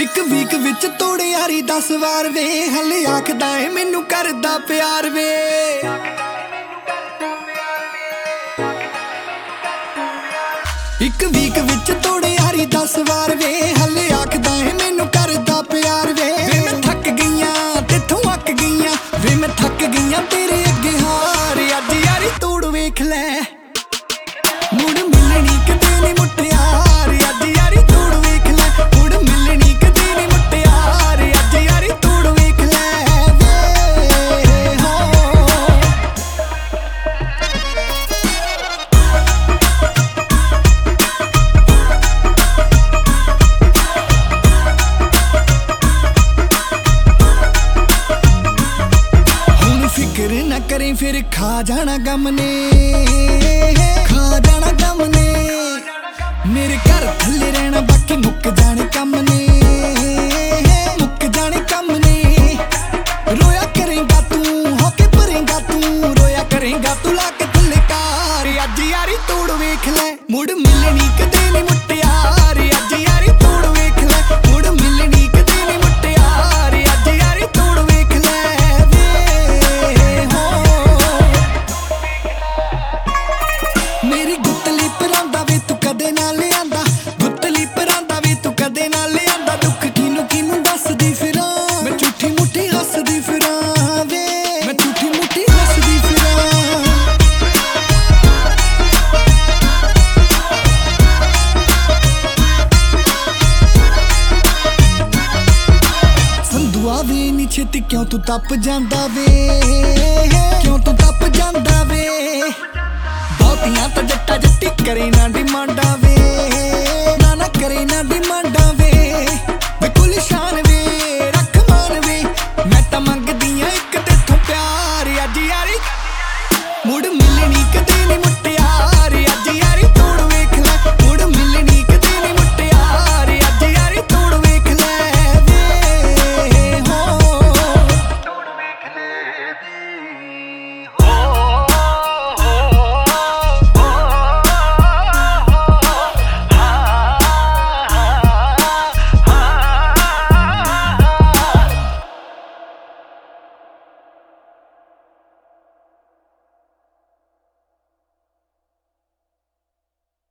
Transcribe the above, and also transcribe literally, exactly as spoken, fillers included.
ਇੱਕ ਵੀਕ ਵਿੱਚ ਤੋੜੇ ਯਾਰੀ ਦਸ ਵਾਰ ਵੇ ਹਲੇ ਆਖਦਾ ਏ ਮੈਨੂੰ ਕਰਦਾ ਪਿਆਰ ਵੇ। ਇੱਕ ਵੀਕ ਵਿੱਚ ਤੋੜੇ ਯਾਰੀ ਦਸ ਵਾਰ ਵੇ ਹਲੇ ਆਖਦਾ ਏ ਮੈਨੂੰ ਕਰਦਾ ਪਿਆਰ ਵੇ। ਵੇ ਮੈਂ ਥੱਕ ਗਈਆਂ ਤੇਥੋਂ ਅੱਕ ਗਈਆਂ ਵੇ ਮੈਂ ਥੱਕ ਗਈਆਂ ਤੇਰੇ ਅੱਗੇ ਹਾਰ। ਅੱਜ ਯਾਰੀ ਤੋੜ ਵੇਖ ਲੈ ਮੁੜ ਮਿਲਣੀ ਕਦੇ ਨੀ ਮੁਟਿਆਰ। ਅੱਜ ਯਾਰੀ ਤੋੜ ਵੇਖ ਲੈ ਮੁੜ ਮਿਲਣੀ ਕਦੇ ਨੀ ਮੁਟਿਆਰ। ਅੱਜ ਯਾਰੀ ਤੋੜ ਵੇਖ ਲੈ ਵੇ ਹੋ। ਹੁਣ ਫਿਕਰ ਨਾ ਕਰੀਂ ਫਿਰ ਖਾ ਜਾਣਾ ਗਮ ਨੇ ਖਾ ਜਾਣਾ ਗਮ ਨੇ। ਮੇਰੇ ਘਰ ਥੱਲੇ ਰਹਿਣਾ ਬਾਕੀ ਮੁੱਕ ਜਾਣੇ ਕੰਮ ਨੇ ਮੁੱਕ ਜਾਣੇ ਕੰਮ ਨੇ। ਰੋਇਆ ਕਰੇਂਗਾ ਤੂੰ ਹੋ ਕੇ ਭਰੇਂਗਾ ਤੂੰ ਰੋਇਆ ਕਰੇਂਗਾ ਤੂੰ ਲਾ ਕੇ ਥੱਲੇ ਕਾਰ। ਅੱਜ ਯਾਰੀ ਤੋੜ ਵੇਖ ਲੈ ਮੁੜ ਮਿਲਣੀ ਕਦੇ ਨੀ ਮੁਟਿਆਰ। ਅੱਜ ਯਾਰੀ ਤੋੜ ਵੇਖ ਲੈ ਮੁੜ ਮਿਲਣੀ ਕਦੇ ਨੀ ਮੁਟਿਆਰ। ਅੱਜ ਯਾਰੀ ਤੋੜ ਵੇਖ ਲੈ ਵੇ ਹੋ। ਮੇਰੀ ਗੁੱਤਲੀ ਪਰਾਂਦਾ ਵੇ ਤੂੰ ਕਦੇ ਨਾ ਲਿਆਂਦਾ ਗੁੱਤਲੀ ਪਰਾਂਦਾ ਵੇ ਤੂੰ ਕਦੇ ਨਾ ਲਿਆਂਦਾ। ਦੁੱਖ ਕਿਨੂੰ ਕਿਨੂੰ ਦੱਸਦੀ ਫਿਰਾਂ ਮੈਂ ਝੂਠੀ ਮੁੱਠੀ ਹੱਸਦੀ ਫਿਰਾਂ ਵੇ ਮੈਂ ਝੂਠੀ ਮੁੱਠੀ ਹੱਸਦੀ ਫਿਰਾਂ। ਸੰਧੂਆ ਵੇ ਨੀ ਛੇਤੀ ਕਿਉਂ ਤੂੰ ਤੱਪ ਜਾਂਦਾ ਵੇ ਕਿਉਂ ਤੂੰ ਤੱਪ ਜਾਂਦਾ ਵੇ। ਬਹੁਤੀਆਂ ਤਾਂ ਜੱਟਾ ਜੱਟੀ ਕਰੇ ਨਾ ਡਿਮਾਂਡਾਂ ਵੇ